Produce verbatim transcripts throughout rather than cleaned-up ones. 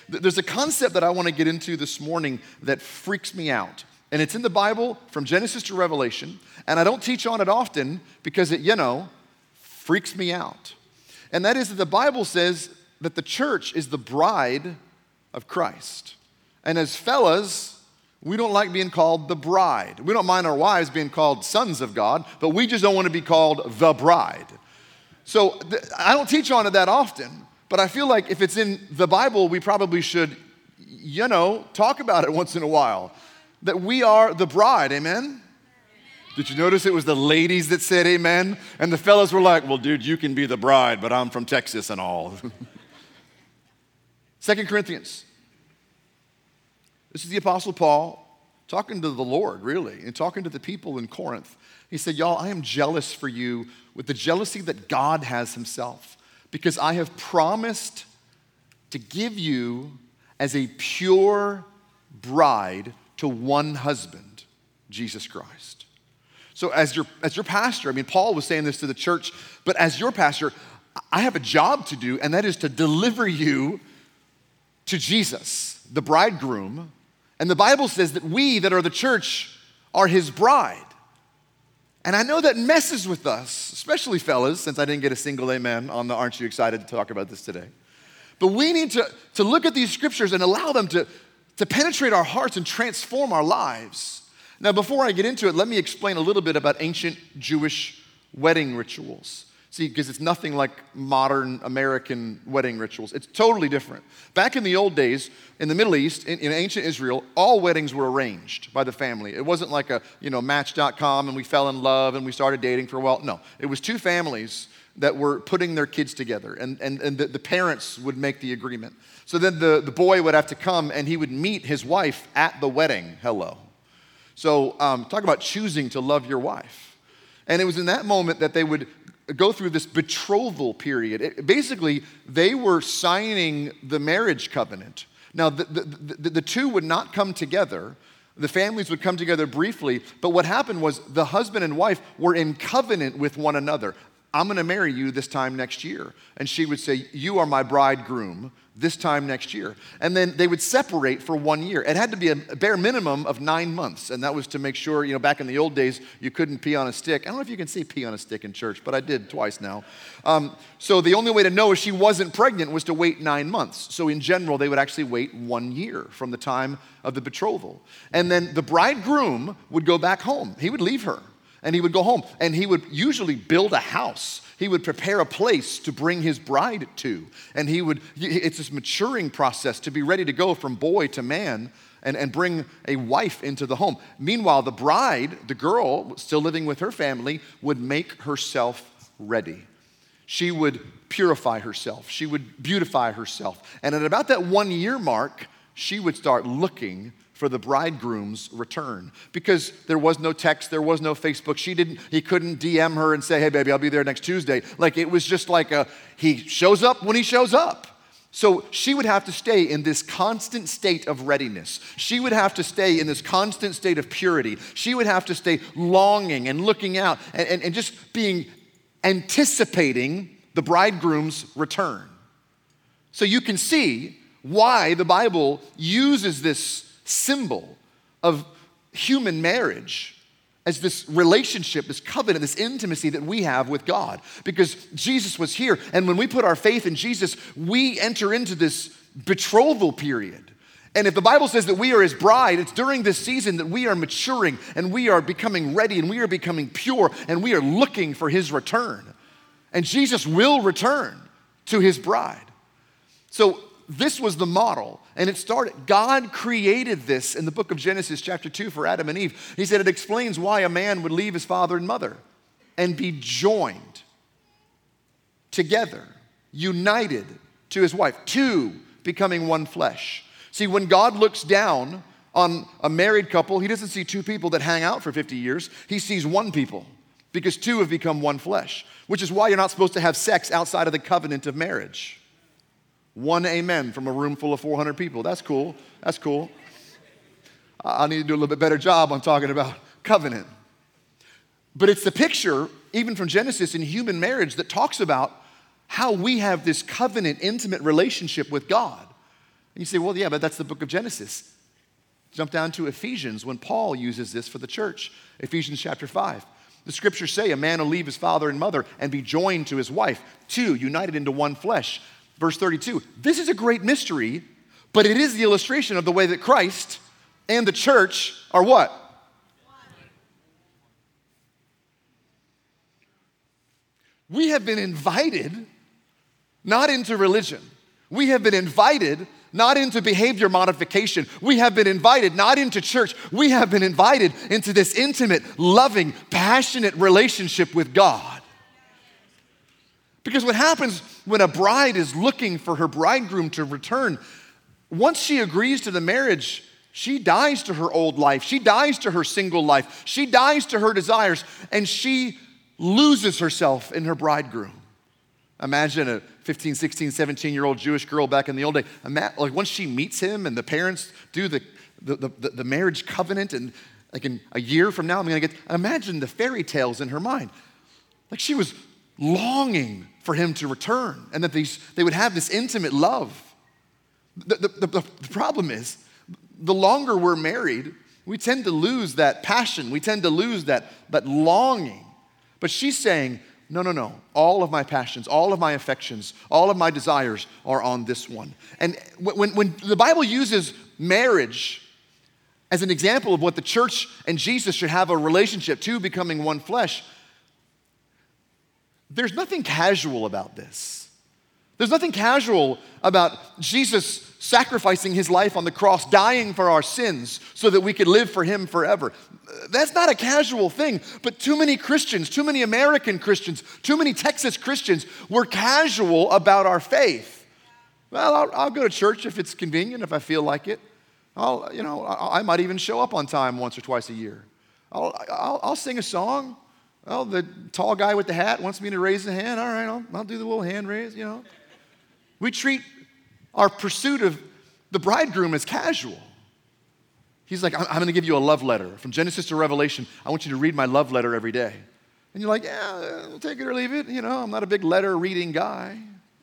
There's a concept that I want to get into this morning that freaks me out. And it's in the Bible from Genesis to Revelation. And I don't teach on it often because it, you know, freaks me out. And that is that the Bible says that the church is the bride of Christ. And as fellas, we don't like being called the bride. We don't mind our wives being called sons of God, but we just don't want to be called the bride. So th- I don't teach on it that often, but I feel like if it's in the Bible, we probably should, you know, talk about it once in a while. That we are the bride, amen? Did you notice it was the ladies that said amen? And the fellas were like, well, dude, you can be the bride, but I'm from Texas and all. Second Corinthians. This is the Apostle Paul talking to the Lord, really, and talking to the people in Corinth. He said, y'all, I am jealous for you with the jealousy that God has himself, because I have promised to give you as a pure bride to one husband, Jesus Christ. So as your, as your pastor, I mean, Paul was saying this to the church, but as your pastor, I have a job to do, and that is to deliver you to Jesus, the bridegroom. And the Bible says that we that are the church are his bride. And I know that messes with us, especially fellas, since I didn't get a single amen on the aren't you excited to talk about this today. But we need to, to look at these scriptures and allow them to, to penetrate our hearts and transform our lives. Now, before I get into it, let me explain a little bit about ancient Jewish wedding rituals. See, because it's nothing like modern American wedding rituals. It's totally different. Back in the old days, in the Middle East, in, in ancient Israel, all weddings were arranged by the family. It wasn't like a, you know, match dot com and we fell in love and we started dating for a while. No, it was two families that were putting their kids together, and, and, and the, the parents would make the agreement. So then the, the boy would have to come and he would meet his wife at the wedding. Hello. So um, talk about choosing to love your wife. And it was in that moment that they would go through this betrothal period. It, basically, they were signing the marriage covenant. Now, the, the, the, the two would not come together. The families would come together briefly, but what happened was the husband and wife were in covenant with one another. I'm going to marry you this time next year. And she would say, you are my bridegroom this time next year. And then they would separate for one year. It had to be a bare minimum of nine months. And that was to make sure, you know, back in the old days, you couldn't pee on a stick. I don't know if you can say pee on a stick in church, but I did twice now. Um, so the only way to know if she wasn't pregnant was to wait nine months. So in general, they would actually wait one year from the time of the betrothal. And then the bridegroom would go back home. He would leave her. And he would go home, and he would usually build a house. He would prepare a place to bring his bride to. And he would, it's this maturing process to be ready to go from boy to man and, and bring a wife into the home. Meanwhile, the bride, the girl, still living with her family, would make herself ready. She would purify herself. She would beautify herself. And at about that one year mark, she would start looking for the bridegroom's return, because there was no text, there was no Facebook. She didn't, he couldn't D M her and say, hey baby, I'll be there next Tuesday. Like it was just like a, he shows up when he shows up. So she would have to stay in this constant state of readiness. She would have to stay in this constant state of purity. She would have to stay longing and looking out and, and, and just being, anticipating the bridegroom's return. So you can see why the Bible uses this symbol of human marriage as this relationship, this covenant, this intimacy that we have with God. Because Jesus was here, and when we put our faith in Jesus, we enter into this betrothal period. And if the Bible says that we are his bride, it's during this season that we are maturing and we are becoming ready and we are becoming pure and we are looking for his return. And Jesus will return to his bride. So this was the model, and it started, God created this in the book of Genesis chapter two for Adam and Eve. He said it explains why a man would leave his father and mother and be joined together, united to his wife, two becoming one flesh. See, when God looks down on a married couple, he doesn't see two people that hang out for fifty years. He sees one people, because two have become one flesh, which is why you're not supposed to have sex outside of the covenant of marriage. One amen from a room full of four hundred people. That's cool. That's cool. I need to do a little bit better job on talking about covenant. But it's the picture, even from Genesis, in human marriage that talks about how we have this covenant, intimate relationship with God. And you say, well, yeah, but that's the book of Genesis. Jump down to Ephesians when Paul uses this for the church. Ephesians chapter five. The scriptures say a man will leave his father and mother and be joined to his wife, two, united into one flesh. Verse thirty-two, this is a great mystery, but it is the illustration of the way that Christ and the church are what? We have been invited not into religion. We have been invited not into behavior modification. We have been invited not into church. We have been invited into this intimate, loving, passionate relationship with God. Because what happens when a bride is looking for her bridegroom to return, once she agrees to the marriage, she dies to her old life. She dies to her single life. She dies to her desires, and she loses herself in her bridegroom. Imagine a fifteen, sixteen, seventeen-year-old Jewish girl back in the old day. Like once she meets him and the parents do the, the, the, the marriage covenant, and like in a year from now, I'm going to get, imagine the fairy tales in her mind. Like she was longing for him to return and that these, they would have this intimate love. The, the, the, the problem is, the longer we're married, we tend to lose that passion. We tend to lose that, that longing. But she's saying, no, no, no. All of my passions, all of my affections, all of my desires are on this one. And when, when the Bible uses marriage as an example of what the church and Jesus should have a relationship, two becoming one flesh, there's nothing casual about this. There's nothing casual about Jesus sacrificing his life on the cross, dying for our sins so that we could live for him forever. That's not a casual thing, but too many Christians, too many American Christians, too many Texas Christians were casual about our faith. Well, I'll, I'll go to church if it's convenient, if I feel like it. I'll, you know, I, I might even show up on time once or twice a year. I'll, I'll, I'll sing a song. Well, the tall guy with the hat wants me to raise a hand. All right, I'll, I'll do the little hand raise, you know. We treat our pursuit of the bridegroom as casual. He's like, I'm, I'm going to give you a love letter. From Genesis to Revelation, I want you to read my love letter every day. And you're like, yeah, take it or leave it. You know, I'm not a big letter-reading guy.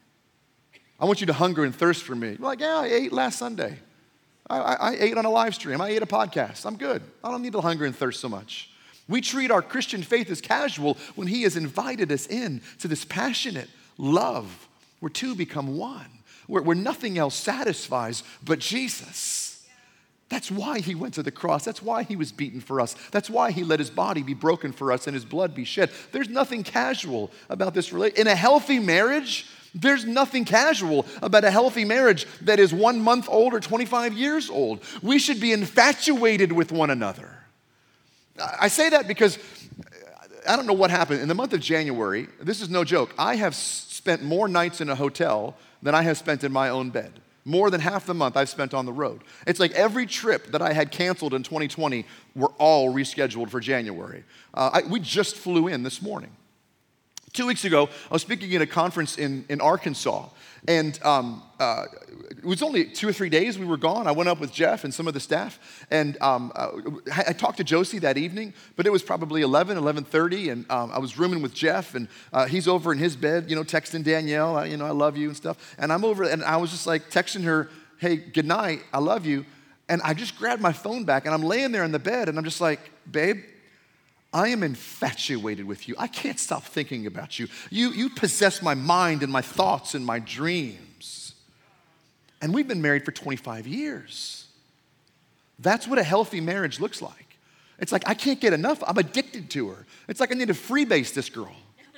I want you to hunger and thirst for me. You're like, yeah, I ate last Sunday. I, I, I ate on a live stream. I ate a podcast. I'm good. I don't need to hunger and thirst so much. We treat our Christian faith as casual when he has invited us in to this passionate love where two become one, where, where nothing else satisfies but Jesus. That's why he went to the cross. That's why he was beaten for us. That's why he let his body be broken for us and his blood be shed. There's nothing casual about this relationship. In a healthy marriage, there's nothing casual about a healthy marriage that is one month old or twenty-five years old. We should be infatuated with one another. I say that because I don't know what happened. In the month of January, this is no joke, I have spent more nights in a hotel than I have spent in my own bed. More than half the month I've spent on the road. It's like every trip that I had canceled in twenty twenty were all rescheduled for January. Uh, I, we just flew in this morning. Two weeks ago, I was speaking at a conference in, in Arkansas, and um, uh, it was only two or three days we were gone. I went up with Jeff and some of the staff, and um, uh, I talked to Josie that evening, but it was probably eleven, eleven thirty, and um, I was rooming with Jeff, and uh, he's over in his bed, you know, texting Danielle, uh, you know, I love you and stuff, and I'm over, and I was just like texting her, hey, good night, I love you, and I just grabbed my phone back, and I'm laying there in the bed, and I'm just like, babe, I am infatuated with you. I can't stop thinking about you. You, you possess my mind and my thoughts and my dreams. And we've been married for twenty-five years. That's what a healthy marriage looks like. It's like, I can't get enough. I'm addicted to her. It's like I need to freebase this girl.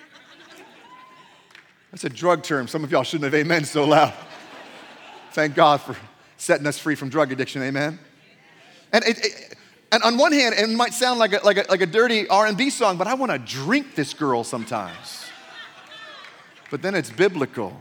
That's a drug term. Some of y'all shouldn't have amen so loud. Thank God for setting us free from drug addiction, amen? And it, it And on one hand, it might sound like a, like a, like a dirty R and B song, but I want to drink this girl sometimes. But then it's biblical.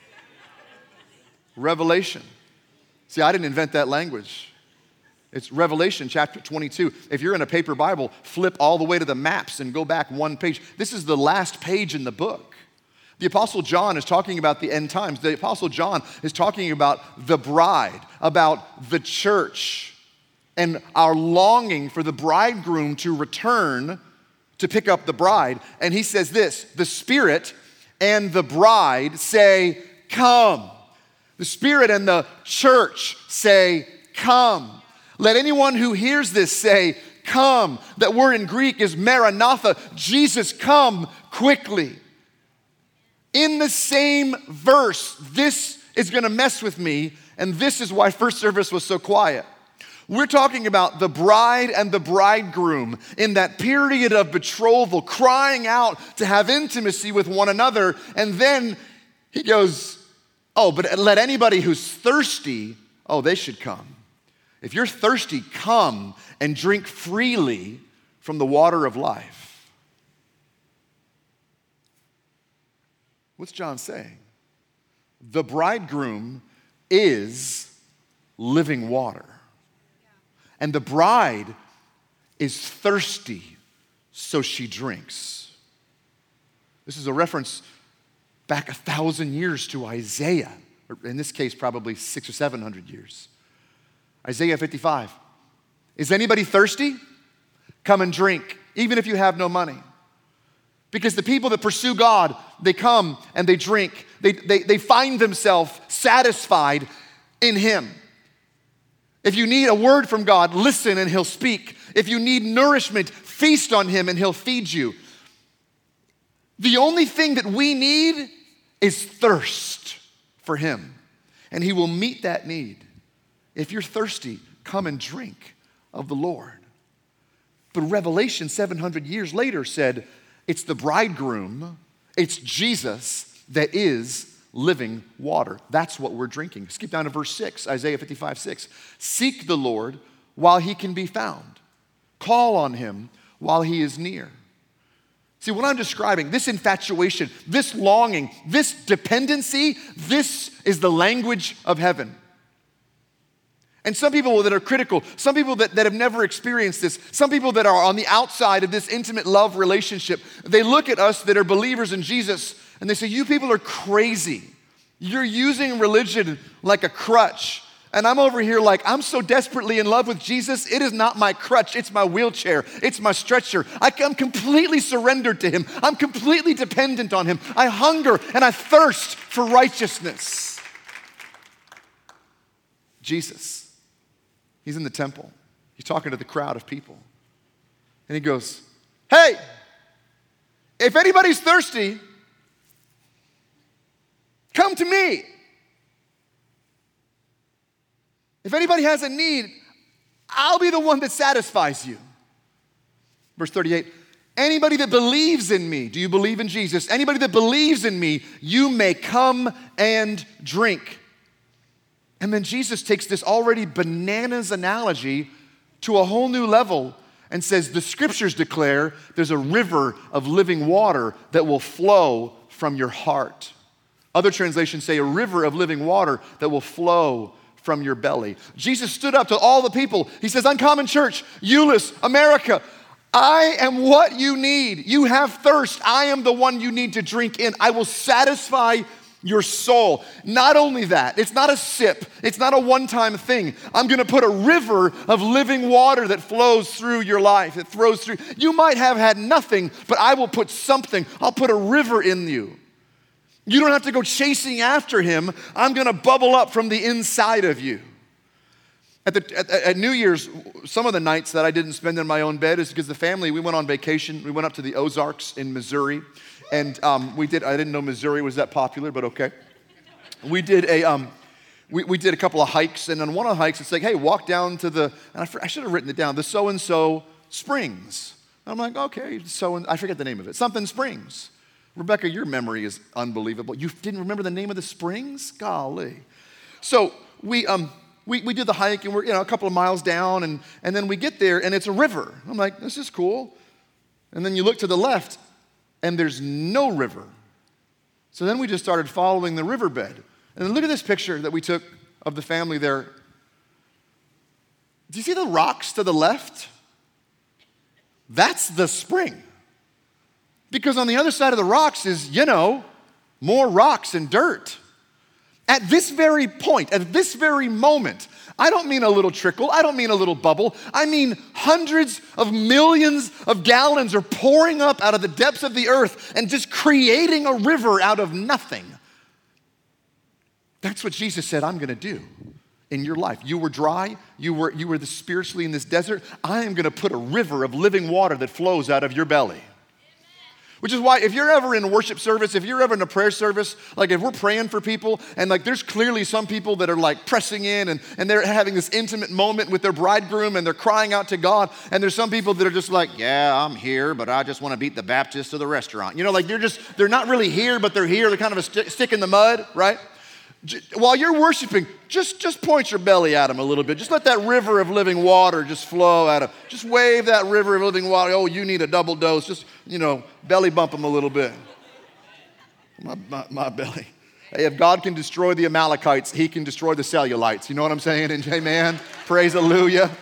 Revelation. See, I didn't invent that language. It's Revelation chapter twenty-two. If you're in a paper Bible, flip all the way to the maps and go back one page. This is the last page in the book. The Apostle John is talking about the end times. The Apostle John is talking about the bride, about the church, and our longing for the bridegroom to return to pick up the bride. And he says this, the Spirit and the bride say, come. The Spirit and the church say, come. Let anyone who hears this say, come. That word in Greek is Maranatha. Jesus, come quickly. In the same verse, this is going to mess with me, and this is why first service was so quiet. We're talking about the bride and the bridegroom in that period of betrothal, crying out to have intimacy with one another. And then he goes, oh, but let anybody who's thirsty, oh, they should come. If you're thirsty, come and drink freely from the water of life. What's John saying? The bridegroom is living water. And the bride is thirsty, so she drinks. This is a reference back a thousand years to Isaiah, or in this case, probably six or seven hundred years. Isaiah fifty-five. Is anybody thirsty? Come and drink, even if you have no money. Because the people that pursue God, they come and they drink. They, they, they find themselves satisfied in Him. If you need a word from God, listen and He'll speak. If you need nourishment, feast on Him and He'll feed you. The only thing that we need is thirst for Him, and He will meet that need. If you're thirsty, come and drink of the Lord. But Revelation seven hundred years later said, it's the bridegroom, it's Jesus that is living water. That's what we're drinking. Skip down to verse six, Isaiah fifty-five, six. Seek the Lord while He can be found. Call on Him while He is near. See, what I'm describing, this infatuation, this longing, this dependency, this is the language of heaven. And some people that are critical, some people that, that have never experienced this, some people that are on the outside of this intimate love relationship, they look at us that are believers in Jesus and they say, you people are crazy. You're using religion like a crutch. And I'm over here like, I'm so desperately in love with Jesus, it is not my crutch, it's my wheelchair, it's my stretcher. I, I'm completely surrendered to Him. I'm completely dependent on Him. I hunger and I thirst for righteousness. Jesus. He's in the temple. He's talking to the crowd of people. And He goes, hey, if anybody's thirsty, come to me. If anybody has a need, I'll be the one that satisfies you. Verse thirty-eight, anybody that believes in me, do you believe in Jesus? Anybody that believes in me, you may come and drink. And then Jesus takes this already bananas analogy to a whole new level and says, the scriptures declare there's a river of living water that will flow from your heart. Other translations say a river of living water that will flow from your belly. Jesus stood up to all the people. He says, Uncommon Church, Euless, America, I am what you need. You have thirst. I am the one you need to drink in. I will satisfy your soul. Not only that, it's not a sip, it's not a one-time thing. I'm gonna put a river of living water that flows through your life, it flows through. You might have had nothing, but I will put something. I'll put a river in you. You don't have to go chasing after Him. I'm gonna bubble up from the inside of you. At, the, at, at New Year's, some of the nights that I didn't spend in my own bed is because the family, we went on vacation. We went up to the Ozarks in Missouri. And um, we did, I didn't know Missouri was that popular, but okay. We did a, um, we, we did a couple of hikes, and on one of the hikes, it's like, hey, walk down to the, and I, I should have written it down, the so-and-so Springs. And I'm like, okay, so, and I forget the name of it, something Springs. Rebecca, your memory is unbelievable. You didn't remember the name of the springs? Golly. So we, um, we, we did the hike, and we're, you know, a couple of miles down, and, and then we get there, and it's a river. I'm like, this is cool. And then you look to the left, and there's no river. So then we just started following the riverbed. And then look at this picture that we took of the family there. Do you see the rocks to the left? That's the spring. Because on the other side of the rocks is, you know, more rocks and dirt. At this very point, at this very moment, I don't mean a little trickle, I don't mean a little bubble, I mean hundreds of millions of gallons are pouring up out of the depths of the earth and just creating a river out of nothing. That's what Jesus said, I'm going to do in your life. You were dry. You were, you were the spiritually in this desert. I am going to put a river of living water that flows out of your belly. Which is why if you're ever in a worship service, if you're ever in a prayer service, like if we're praying for people and like there's clearly some people that are like pressing in and, and they're having this intimate moment with their bridegroom and they're crying out to God. And there's some people that are just like, yeah, I'm here, but I just want to beat the Baptist to the restaurant. You know, like they're just, they're not really here, but they're here. They're kind of a st- stick in the mud, right? While you're worshiping, just, just point your belly at him a little bit. Just let that river of living water just flow out of, just wave that river of living water. Oh, you need a double dose. Just, you know, belly bump him a little bit. My, my, my belly. Hey, if God can destroy the Amalekites, he can destroy the Cellulites. You know what I'm saying? And amen. Praise hallelujah.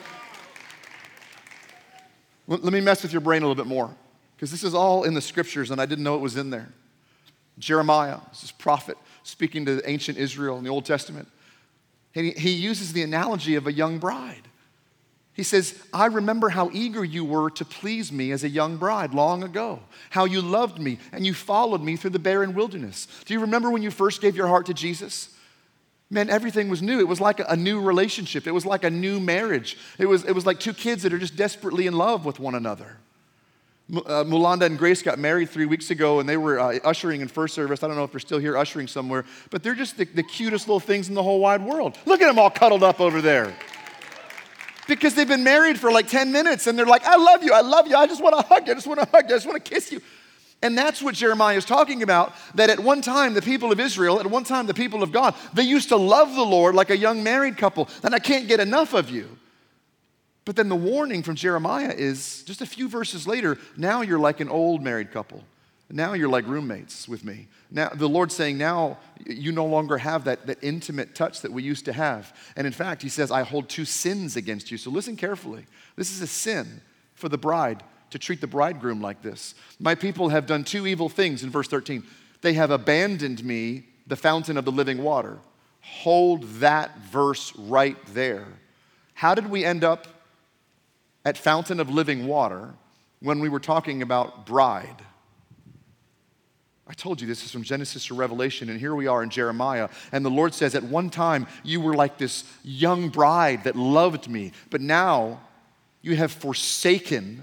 Let me mess with your brain a little bit more, because this is all in the scriptures and I didn't know it was in there. Jeremiah, this is prophet, speaking to ancient Israel in the Old Testament. And he, he uses the analogy of a young bride. He says, I remember how eager you were to please me as a young bride long ago, how you loved me and you followed me through the barren wilderness. Do you remember when you first gave your heart to Jesus? Man, everything was new. It was like a, a new relationship. It was like a new marriage. It was, it was like two kids that are just desperately in love with one another. Uh, Mulanda and Grace got married three weeks ago, and they were uh, ushering in first service. I don't know if they're still here ushering somewhere, but they're just the, the cutest little things in the whole wide world. Look at them all cuddled up over there. Because they've been married for like ten minutes, and they're like, I love you, I love you, I just want to hug you, I just want to hug you, I just want to kiss you. And that's what Jeremiah is talking about, that at one time, the people of Israel, at one time, the people of God, they used to love the Lord like a young married couple, and I can't get enough of you. But then the warning from Jeremiah is just a few verses later, now you're like an old married couple. Now you're like roommates with me. Now the Lord's saying now you no longer have that, that intimate touch that we used to have. And in fact, he says, I hold two sins against you. So listen carefully. This is a sin for the bride to treat the bridegroom like this. My people have done two evil things in verse thirteen. They have abandoned me, the fountain of the living water. Hold that verse right there. How did we end up at fountain of living water when we were talking about bride? I told you this is from Genesis to Revelation, and here we are in Jeremiah. And the Lord says, at one time you were like this young bride that loved me, but now you have forsaken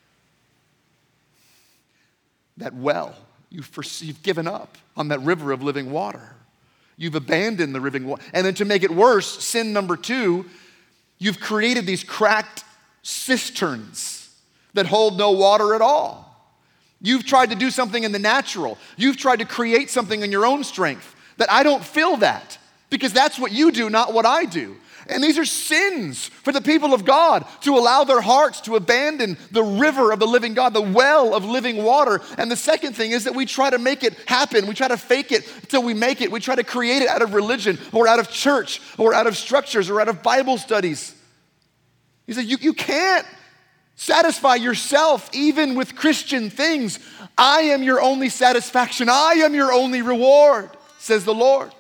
that well. You've, for, you've given up on that river of living water. You've abandoned the living water. And then to make it worse, sin number two, you've created these cracked cisterns that hold no water at all. You've tried to do something in the natural. You've tried to create something in your own strength that I don't feel that, because that's what you do, not what I do. And these are sins for the people of God, to allow their hearts to abandon the river of the living God, the well of living water. And the second thing is that we try to make it happen. We try to fake it until we make it. We try to create it out of religion or out of church or out of structures or out of Bible studies. He said, you, you can't satisfy yourself even with Christian things. I am your only satisfaction. I am your only reward, says the Lord.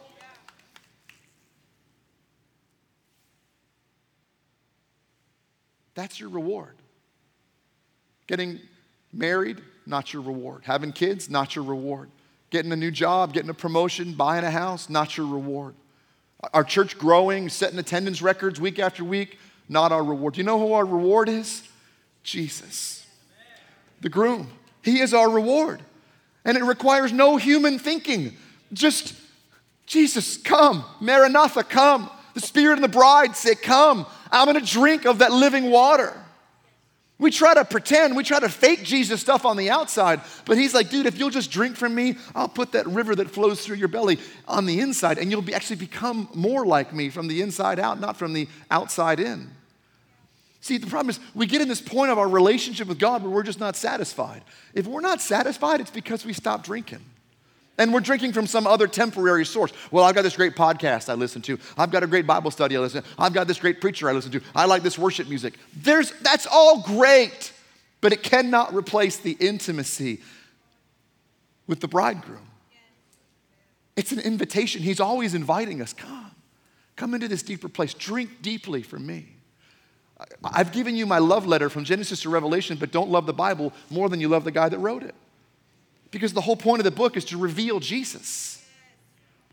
That's your reward. Getting married, not your reward. Having kids, not your reward. Getting a new job, getting a promotion, buying a house, not your reward. Our church growing, setting attendance records week after week, not our reward. Do you know who our reward is? Jesus, the groom. He is our reward. And it requires no human thinking. Just, Jesus, come. Maranatha, come. The Spirit and the bride say, come. I'm going to drink of that living water. We try to pretend, we try to fake Jesus stuff on the outside, but he's like, dude, if you'll just drink from me, I'll put that river that flows through your belly on the inside, and you'll be actually become more like me from the inside out, not from the outside in. See, the problem is we get in this point of our relationship with God where we're just not satisfied. If we're not satisfied, it's because we stopped drinking. And we're drinking from some other temporary source. Well, I've got this great podcast I listen to. I've got a great Bible study I listen to. I've got this great preacher I listen to. I like this worship music. There's, that's all great, but it cannot replace the intimacy with the bridegroom. It's an invitation. He's always inviting us. Come, come into this deeper place. Drink deeply from me. I've given you my love letter from Genesis to Revelation, but don't love the Bible more than you love the guy that wrote it. Because the whole point of the book is to reveal Jesus.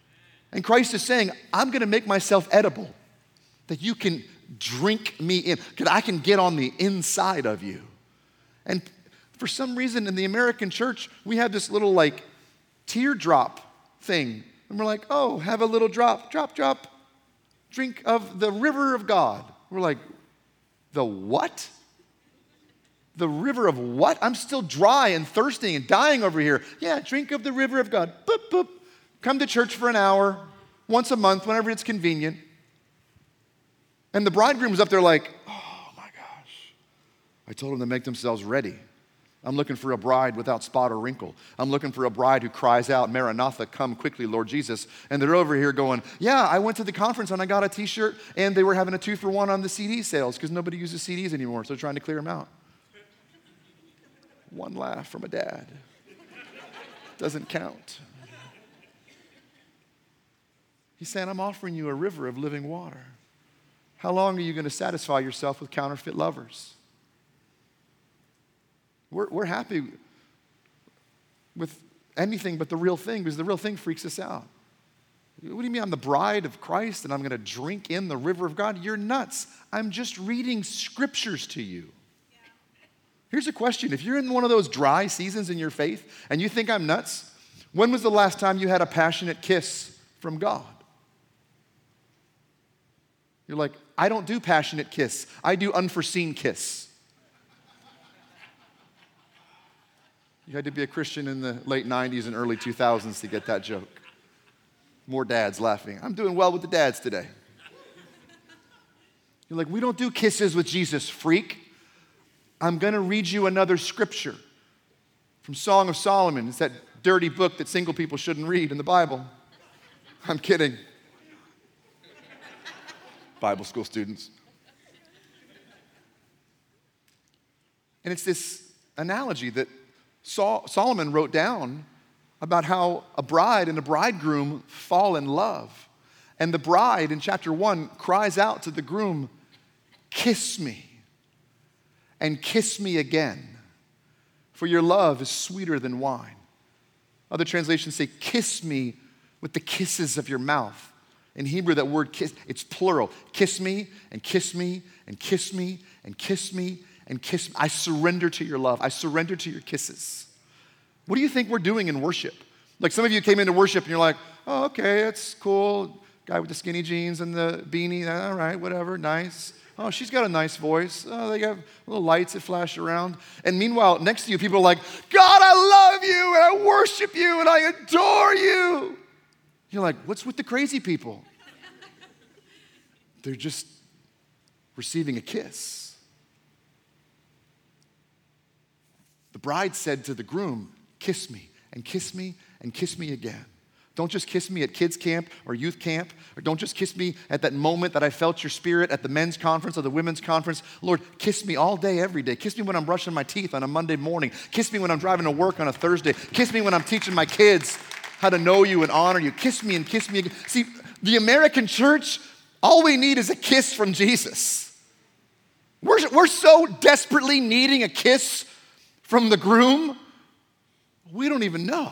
And Christ is saying, I'm going to make myself edible, that you can drink me in, because I can get on the inside of you. And for some reason in the American church, we have this little like teardrop thing. And we're like, oh, have a little drop, drop, drop, drink of the river of God. We're like, the what? The river of what? I'm still dry and thirsty and dying over here. Yeah, drink of the river of God. Boop, boop. Come to church for an hour, once a month, whenever it's convenient. And the bridegroom's up there like, oh my gosh. I told them to make themselves ready. I'm looking for a bride without spot or wrinkle. I'm looking for a bride who cries out, Maranatha, come quickly, Lord Jesus. And they're over here going, yeah, I went to the conference and I got a t-shirt and they were having a two for one on the C D sales because nobody uses C Ds anymore, so they're trying to clear them out. One laugh from a dad. Doesn't count. He's saying, I'm offering you a river of living water. How long are you going to satisfy yourself with counterfeit lovers? We're, we're happy with anything but the real thing because the real thing freaks us out. What do you mean I'm the bride of Christ and I'm going to drink in the river of God? You're nuts. I'm just reading scriptures to you. Here's a question. If you're in one of those dry seasons in your faith and you think I'm nuts, when was the last time you had a passionate kiss from God? You're like, I don't do passionate kiss. I do unforeseen kiss. You had to be a Christian in the late nineties and early two thousands to get that joke. More dads laughing. I'm doing well with the dads today. You're like, we don't do kisses with Jesus, freak. I'm going to read you another scripture from Song of Solomon. It's that dirty book that single people shouldn't read in the Bible. I'm kidding. Bible school students. And it's this analogy that Sol- Solomon wrote down about how a bride and a bridegroom fall in love. And the bride in chapter one cries out to the groom, kiss me and kiss me again, for your love is sweeter than wine. Other translations say, kiss me with the kisses of your mouth. In Hebrew, that word kiss, it's plural. Kiss me and kiss me and kiss me and kiss me and kiss me. I surrender to your love. I surrender to your kisses. What do you think we're doing in worship? Like some of you came into worship and you're like, oh, okay, that's cool. Guy with the skinny jeans and the beanie, all right, whatever, nice. Oh, she's got a nice voice. Oh, they have little lights that flash around. And meanwhile, next to you, people are like, God, I love you and I worship you and I adore you. You're like, what's with the crazy people? They're just receiving a kiss. The bride said to the groom, kiss me and kiss me and kiss me again. Don't just kiss me at kids camp or youth camp, or don't just kiss me at that moment that I felt your spirit at the men's conference or the women's conference. Lord, kiss me all day, every day. Kiss me when I'm brushing my teeth on a Monday morning. Kiss me when I'm driving to work on a Thursday. Kiss me when I'm teaching my kids how to know you and honor you. Kiss me and kiss me again. See, the American church, all we need is a kiss from Jesus. We're, we're so desperately needing a kiss from the groom, we don't even know.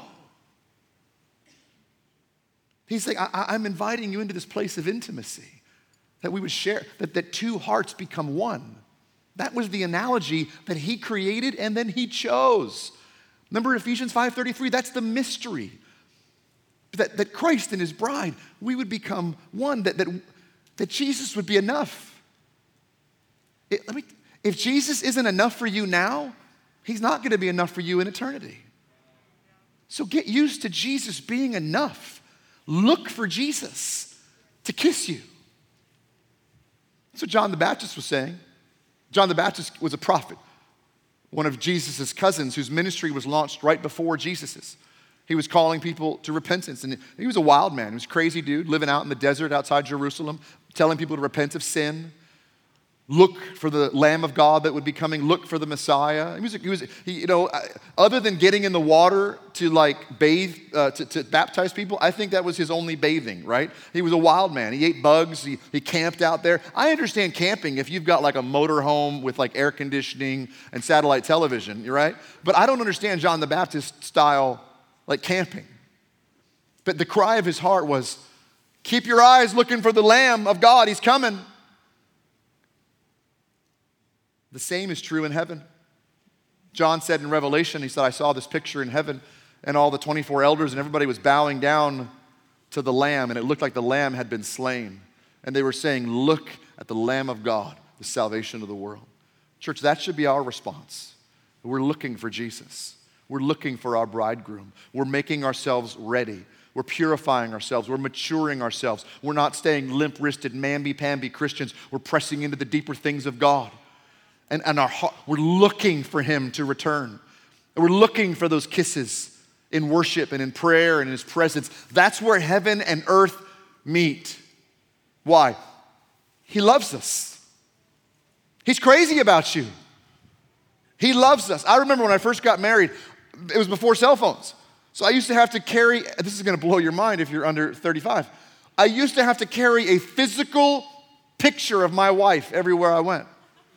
He's like, I, I'm inviting you into this place of intimacy, that we would share, that, that two hearts become one. That was the analogy that he created and then he chose. Remember Ephesians five thirty-three, that's the mystery. That, that Christ and his bride, we would become one, that, that, that Jesus would be enough. It, let me, if Jesus isn't enough for you now, he's not going to be enough for you in eternity. So get used to Jesus being enough. Look for Jesus to kiss you. That's what John the Baptist was saying. John the Baptist was a prophet, one of Jesus' cousins whose ministry was launched right before Jesus's. He was calling people to repentance, and he was a wild man. He was a crazy dude living out in the desert outside Jerusalem, telling people to repent of sin, look for the Lamb of God that would be coming, look for the Messiah. He was, he was he, you know, other than getting in the water to like bathe, uh, to, to baptize people, I think that was his only bathing, right? He was a wild man. He ate bugs. He, he camped out there. I understand camping if you've got like a motor home with like air conditioning and satellite television, you're right? But I don't understand John the Baptist style like camping. But the cry of his heart was, Keep your eyes looking for the Lamb of God. He's coming. The same is true in heaven. John said in Revelation, he said, I saw this picture in heaven, and all the twenty-four elders and everybody was bowing down to the Lamb, and it looked like the Lamb had been slain. And they were saying, look at the Lamb of God, the salvation of the world. Church, that should be our response. We're looking for Jesus. We're looking for our bridegroom. We're making ourselves ready. We're purifying ourselves. We're maturing ourselves. We're not staying limp-wristed, mamby-pamby Christians. We're pressing into the deeper things of God. And, and our heart, we're looking for him to return. And we're looking for those kisses in worship and in prayer and in his presence. That's where heaven and earth meet. Why? He loves us. He's crazy about you. He loves us. I remember when I first got married, it was before cell phones. So I used to have to carry, this is going to blow your mind if you're under thirty-five. I used to have to carry a physical picture of my wife everywhere I went.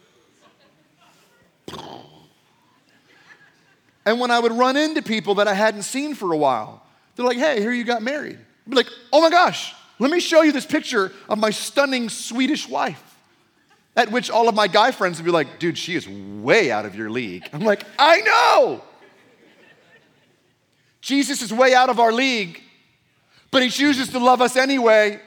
And when I would run into people that I hadn't seen for a while, they're like, hey, here you got married. I'd be like, oh my gosh, let me show you this picture of my stunning Swedish wife. At which all of my guy friends would be like, dude, she is way out of your league. I'm like, I know. Jesus is way out of our league, but he chooses to love us anyway.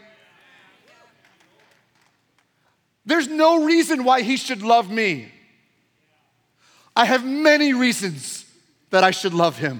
There's no reason why he should love me. I have many reasons that I should love him.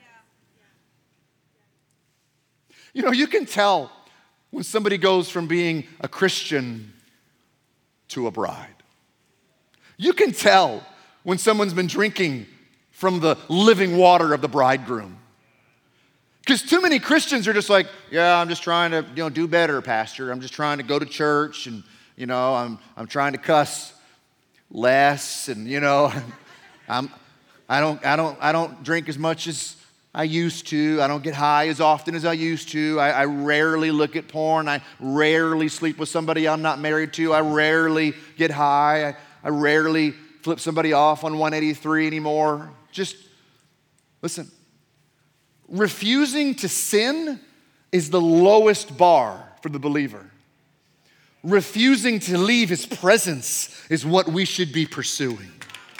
You know, you can tell when somebody goes from being a Christian to a bride. You can tell when someone's been drinking from the living water of the bridegroom. Because too many Christians are just like, yeah, I'm just trying to, you know, do better, Pastor. I'm just trying to go to church, and, you know, I'm I'm trying to cuss less, and, you know, I'm I don't I don't I don't drink as much as I used to. I don't get high as often as I used to. I, I rarely look at porn. I rarely sleep with somebody I'm not married to. I rarely get high. I, I rarely flip somebody off on one eighty-three anymore. Just listen. Refusing to sin is the lowest bar for the believer. Refusing to leave his presence is what we should be pursuing.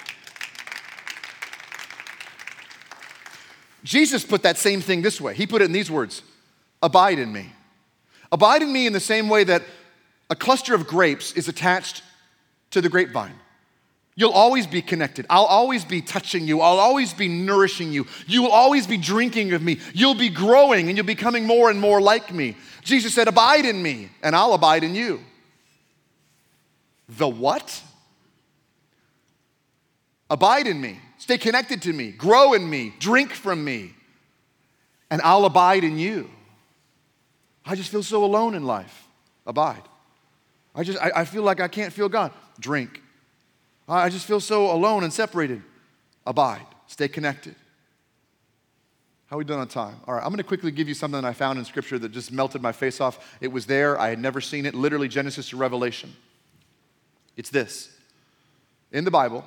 Jesus put that same thing this way. He put it in these words, abide in me. Abide in me in the same way that a cluster of grapes is attached to the grapevine. You'll always be connected. I'll always be touching you. I'll always be nourishing you. You will always be drinking of me. You'll be growing and you'll be becoming more and more like me. Jesus said, abide in me and I'll abide in you. The what? Abide in me. Stay connected to me. Grow in me. Drink from me. And I'll abide in you. I just feel so alone in life. Abide. I just, I, I feel like I can't feel God. Drink. I just feel so alone and separated. Abide. Stay connected. How are we doing on time? All right, I'm going to quickly give you something that I found in Scripture that just melted my face off. It was there. I had never seen it. Literally Genesis to Revelation. It's this. In the Bible,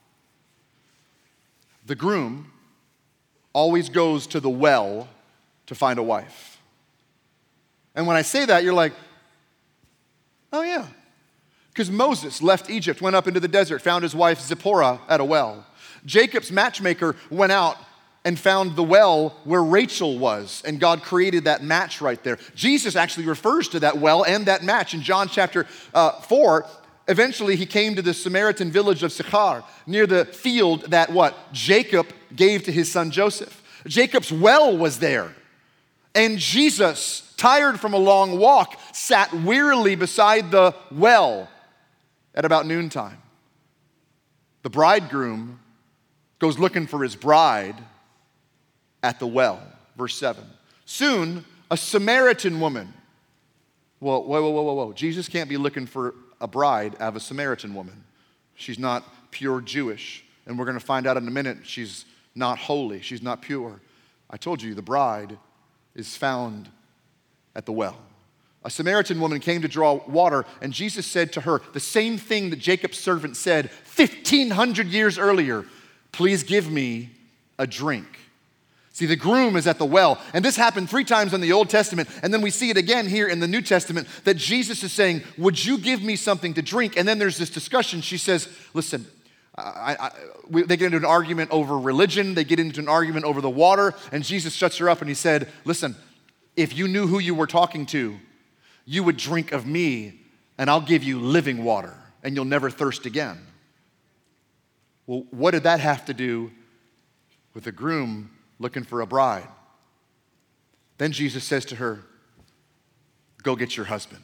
the groom always goes to the well to find a wife. And when I say that, you're like, oh yeah. Because Moses left Egypt, went up into the desert, found his wife Zipporah at a well. Jacob's matchmaker went out and found the well where Rachel was, and God created that match right there. Jesus actually refers to that well and that match in John chapter uh, four. Eventually, he came to the Samaritan village of Sychar, near the field that what? Jacob gave to his son Joseph. Jacob's well was there. And Jesus, tired from a long walk, sat wearily beside the well at about noontime. The bridegroom goes looking for his bride at the well. Verse seven. Soon, a Samaritan woman. Whoa, whoa, whoa, whoa, whoa. Jesus can't be looking for a bride out of a Samaritan woman. She's not pure Jewish. And we're going to find out in a minute she's not holy. She's not pure. I told you, the bride is found at the well. A Samaritan woman came to draw water, and Jesus said to her the same thing that Jacob's servant said fifteen hundred years earlier. Please give me a drink. See, the groom is at the well. And this happened three times in the Old Testament. And then we see it again here in the New Testament that Jesus is saying, would you give me something to drink? And then there's this discussion. She says, listen, I, I, we, they get into an argument over religion. They get into an argument over the water. And Jesus shuts her up and he said, listen, if you knew who you were talking to, you would drink of me and I'll give you living water and you'll never thirst again. Well, what did that have to do with the groom looking for a bride? Then Jesus says to her, go get your husband.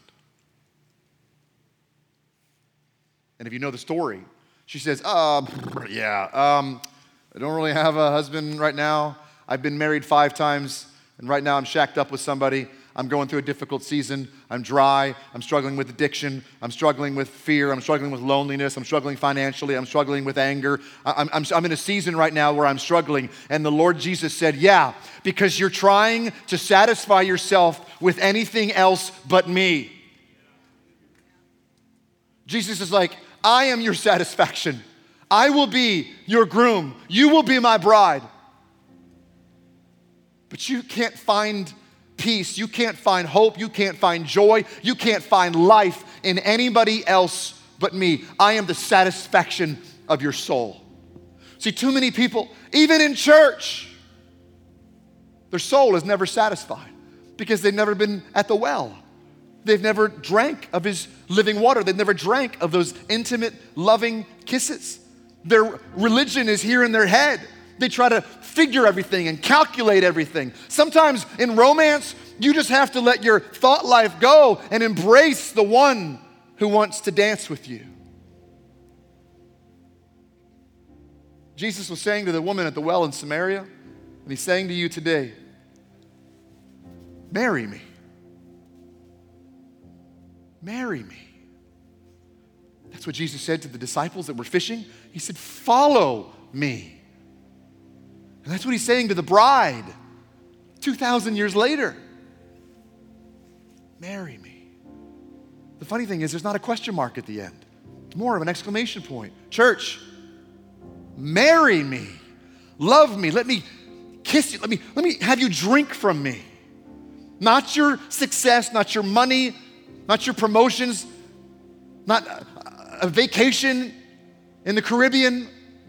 And if you know the story, she says, uh, yeah, um, I don't really have a husband right now. I've been married five times, and right now I'm shacked up with somebody. I'm going through a difficult season. I'm dry. I'm struggling with addiction. I'm struggling with fear. I'm struggling with loneliness. I'm struggling financially. I'm struggling with anger. I'm, I'm, I'm in a season right now where I'm struggling. And the Lord Jesus said, yeah, because you're trying to satisfy yourself with anything else but me. Jesus is like, I am your satisfaction. I will be your groom. You will be my bride. But you can't find peace, you can't find hope, you can't find joy, you can't find life in anybody else but me. I am the satisfaction of your soul. See, too many people, even in church, their soul is never satisfied because they've never been at the well. They've never drank of his living water. They've never drank of those intimate, loving kisses. Their religion is here in their head. They try to figure everything and calculate everything. Sometimes in romance, you just have to let your thought life go and embrace the one who wants to dance with you. Jesus was saying to the woman at the well in Samaria, and he's saying to you today, marry me. Marry me. That's what Jesus said to the disciples that were fishing. He said, follow me. And that's what he's saying to the bride two thousand years later. Marry me. The funny thing is there's not a question mark at the end. It's more of an exclamation point. Church, marry me. Love me. Let me kiss you. Let me, let me have you drink from me. Not your success, not your money, not your promotions, not a vacation in the Caribbean.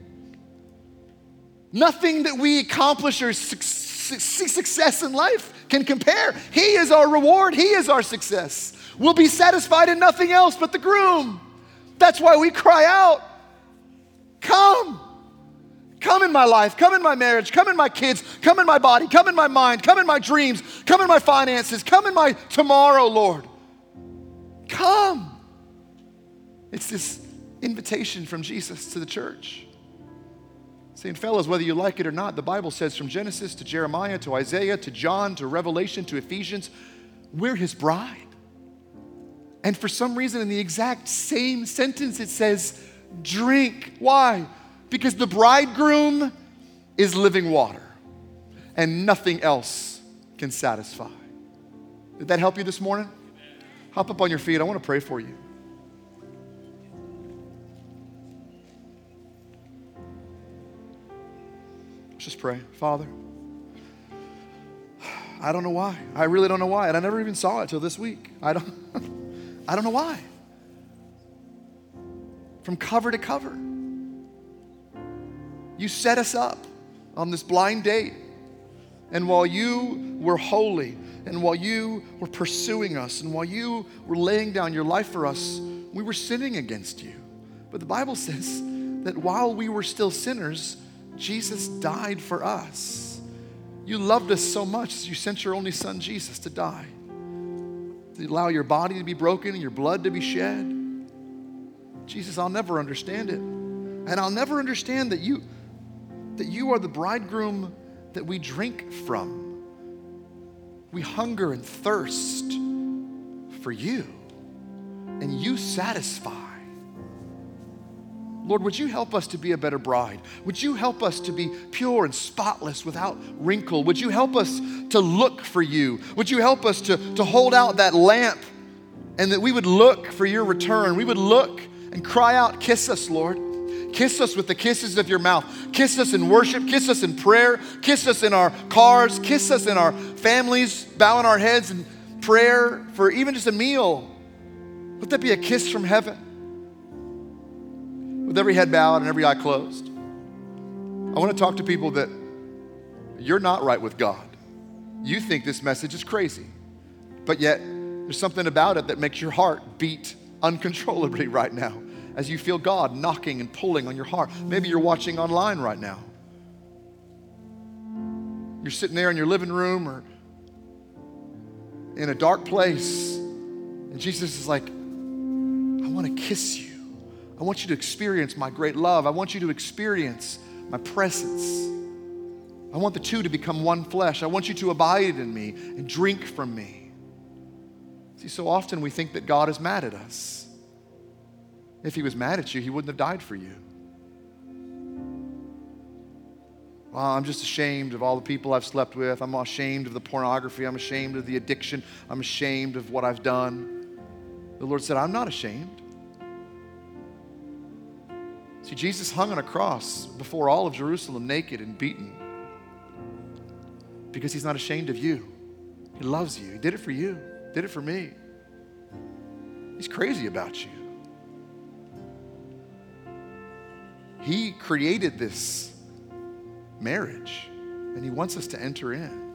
Nothing that we accomplish or see success in life can compare. He is our reward. He is our success. We'll be satisfied in nothing else but the groom. That's why we cry out, come. Come in my life. Come in my marriage. Come in my kids. Come in my body. Come in my mind. Come in my dreams. Come in my finances. Come in my tomorrow, Lord. Come. It's this invitation from Jesus to the church. Saying, fellas, whether you like it or not, the Bible says from Genesis to Jeremiah to Isaiah to John to Revelation to Ephesians, we're his bride. And for some reason in the exact same sentence it says, drink. Why? Because the bridegroom is living water and nothing else can satisfy. Did that help you this morning? Hop up on your feet. I want to pray for you. Let's just pray. Father, I don't know why. I really don't know why. And I never even saw it till this week. I don't, I don't know why. From cover to cover, you set us up on this blind date. And while you were holy, and while you were pursuing us, and while you were laying down your life for us, we were sinning against you. But the Bible says that while we were still sinners, Jesus died for us. You loved us so much that you sent your only son, Jesus, to die. To allow your body to be broken and your blood to be shed. Jesus, I'll never understand it. And I'll never understand that you, that you are the bridegroom that we drink from. We hunger and thirst for you, and you satisfy. Lord, would you help us to be a better bride? Would you help us to be pure and spotless without wrinkle? Would you help us to look for you? Would you help us to, to hold out that lamp and that we would look for your return? We would look and cry out, kiss us, Lord. Kiss us with the kisses of your mouth. Kiss us in worship. Kiss us in prayer. Kiss us in our cars. Kiss us in our families, bowing our heads in prayer for even just a meal. Let that be a kiss from heaven. With every head bowed and every eye closed, I want to talk to people that you're not right with God. You think this message is crazy, but yet there's something about it that makes your heart beat uncontrollably right now as you feel God knocking and pulling on your heart. Maybe you're watching online right now. You're sitting there in your living room or in a dark place, and Jesus is like, I want to kiss you. I want you to experience my great love. I want you to experience my presence. I want the two to become one flesh. I want you to abide in me and drink from me. See, so often we think that God is mad at us. If he was mad at you, he wouldn't have died for you. Well, I'm just ashamed of all the people I've slept with. I'm ashamed of the pornography. I'm ashamed of the addiction. I'm ashamed of what I've done. The Lord said, I'm not ashamed. See, Jesus hung on a cross before all of Jerusalem, naked and beaten, because he's not ashamed of you. He loves you. He did it for you. Did it for me. He's crazy about you. He created this marriage, and he wants us to enter in.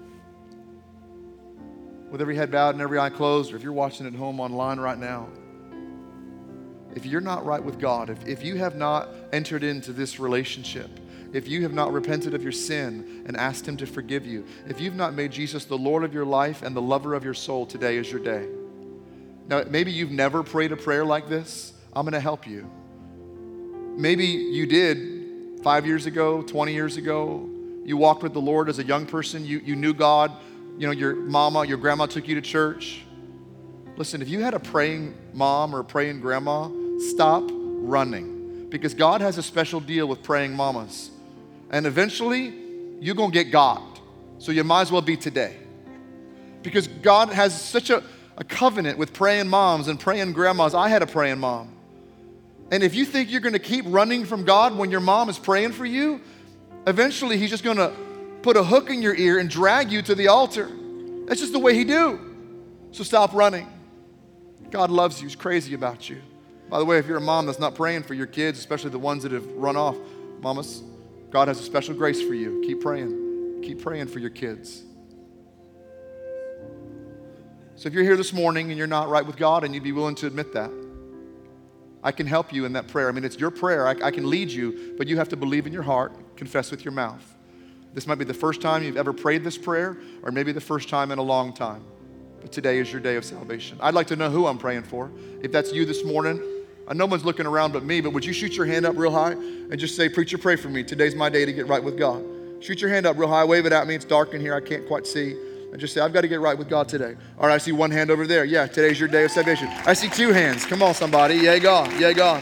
With every head bowed and every eye closed, or if you're watching at home online right now, if you're not right with God, if, if you have not entered into this relationship, if you have not repented of your sin and asked him to forgive you, if you've not made Jesus the Lord of your life and the lover of your soul, today is your day. Now, maybe you've never prayed a prayer like this. I'm going to help you. Maybe you did five years ago, twenty years ago. You walked with the Lord as a young person. You, you knew God. You know, your mama, your grandma took you to church. Listen, if you had a praying mom or a praying grandma, stop running, because God has a special deal with praying mamas. And eventually, you're going to get God. So you might as well be today. Because God has such a, a covenant with praying moms and praying grandmas. I had a praying mom. And if you think you're going to keep running from God when your mom is praying for you, eventually he's just going to put a hook in your ear and drag you to the altar. That's just the way he do. So stop running. God loves you. He's crazy about you. By the way, if you're a mom that's not praying for your kids, especially the ones that have run off, mamas, God has a special grace for you. Keep praying. Keep praying for your kids. So if you're here this morning and you're not right with God and you'd be willing to admit that, I can help you in that prayer. I mean, it's your prayer. I, I can lead you, but you have to believe in your heart, confess with your mouth. This might be the first time you've ever prayed this prayer, or maybe the first time in a long time. But today is your day of salvation. I'd like to know who I'm praying for. If that's you this morning, I know no one's looking around but me, but would you shoot your hand up real high and just say, preacher, pray for me. Today's my day to get right with God. Shoot your hand up real high, wave it at me. It's dark in here, I can't quite see. And just say, I've got to get right with God today. All right, I see one hand over there. Yeah, today's your day of salvation. I see two hands. Come on, somebody. Yay, God. Yay, God.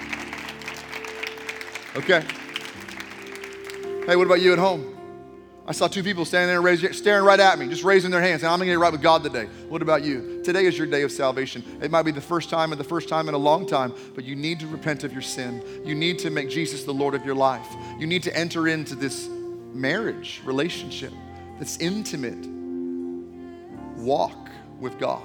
Okay. Hey, what about you at home? I saw two people standing there raising, staring right at me, just raising their hands, saying, I'm going to get right with God today. What about you? Today is your day of salvation. It might be the first time or the first time in a long time, but you need to repent of your sin. You need to make Jesus the Lord of your life. You need to enter into this marriage relationship, this intimate walk with God.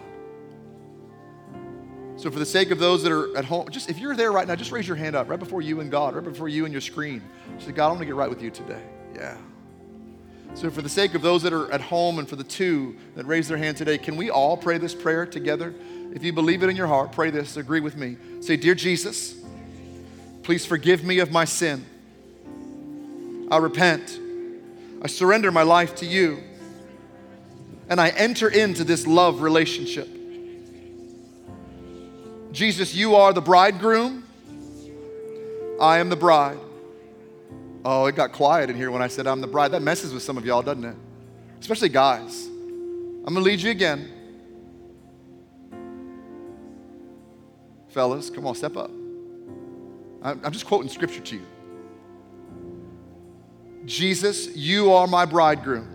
So for the sake of those that are at home, just if you're there right now, just raise your hand up right before you and God, right before you and your screen. Say, God, I want to get right with you today. Yeah. So for the sake of those that are at home and for the two that raise their hand today, can we all pray this prayer together? If you believe it in your heart, pray this, agree with me. Say, dear Jesus, please forgive me of my sin. I repent. I surrender my life to you. And I enter into this love relationship. Jesus, you are the bridegroom. I am the bride. Oh, it got quiet in here when I said I'm the bride. That messes with some of y'all, doesn't it? Especially guys. I'm going to lead you again. Fellas, come on, step up. I'm just quoting scripture to you. Jesus, you are my bridegroom.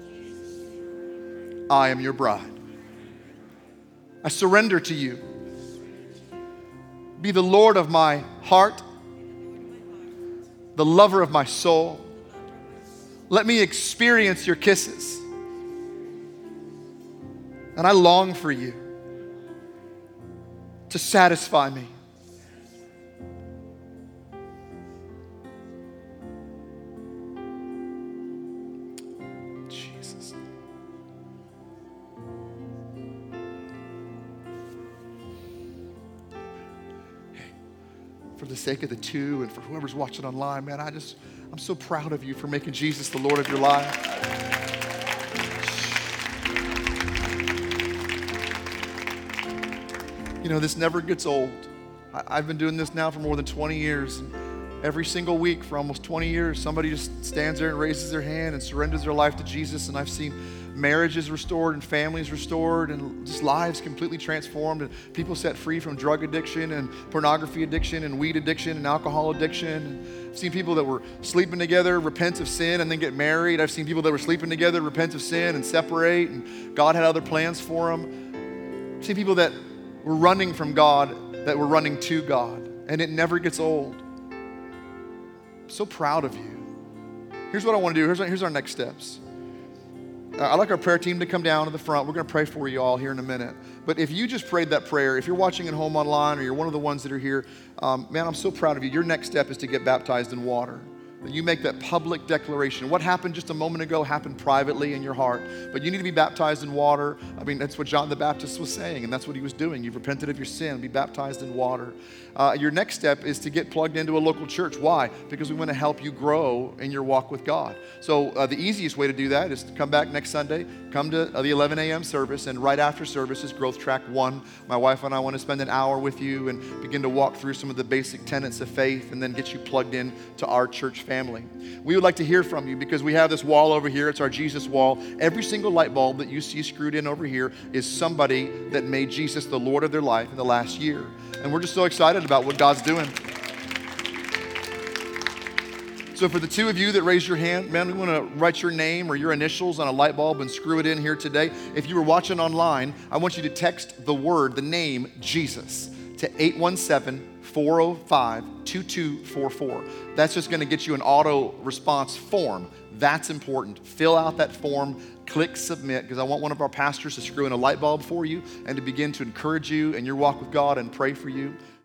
I am your bride. I surrender to you. Be the Lord of my heart the lover of my soul. Let me experience your kisses. And I long for you to satisfy me. Jesus. Hey, for the sake of the two and for whoever's watching online, man, I just, I'm so proud of you for making Jesus the Lord of your life. You know, this never gets old. I, I've been doing this now for more than twenty years. And every single week for almost twenty years, somebody just stands there and raises their hand and surrenders their life to Jesus. And I've seen marriages restored and families restored and just lives completely transformed and people set free from drug addiction and pornography addiction and weed addiction and alcohol addiction. And I've seen people that were sleeping together, repent of sin, and then get married. I've seen people that were sleeping together, repent of sin, and separate, and God had other plans for them. I've seen people that were running from God that were running to God, and it never gets old. I'm so proud of you. Here's what I want to do. Here's our, here's our next steps. Uh, I'd like our prayer team to come down to the front. We're going to pray for you all here in a minute. But if you just prayed that prayer, if you're watching at home online or you're one of the ones that are here, um, man, I'm so proud of you. Your next step is to get baptized in water. That you make that public declaration. What happened just a moment ago happened privately in your heart, but you need to be baptized in water. I mean, that's what John the Baptist was saying, and that's what he was doing. You've repented of your sin, be baptized in water. Uh, your next step is to get plugged into a local church. Why? Because we want to help you grow in your walk with God. So uh, the easiest way to do that is to come back next Sunday, come to uh, the eleven a.m. service, and right after service is Growth Track one. My wife and I want to spend an hour with you and begin to walk through some of the basic tenets of faith and then get you plugged in to our church family. We would like to hear from you because we have this wall over here. It's our Jesus wall. Every single light bulb that you see screwed in over here is somebody that made Jesus the Lord of their life in the last year. And we're just so excited about what God's doing. So for the two of you that raised your hand, man, we want to write your name or your initials on a light bulb and screw it in here today. If you were watching online, I want you to text the word, the name, Jesus, to eight one seven, four oh five, two two four four. That's just going to get you an auto response form. That's important. Fill out that form, click submit, because I want one of our pastors to screw in a light bulb for you and to begin to encourage you in your walk with God and pray for you.